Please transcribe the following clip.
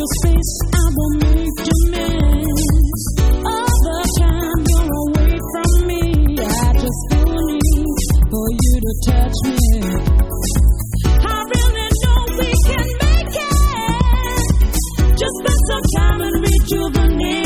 your space, I will make demands. All the time you're away from me, I just feel a need for you to touch me. I really know we can make it. Just spend some time and rejuvenate.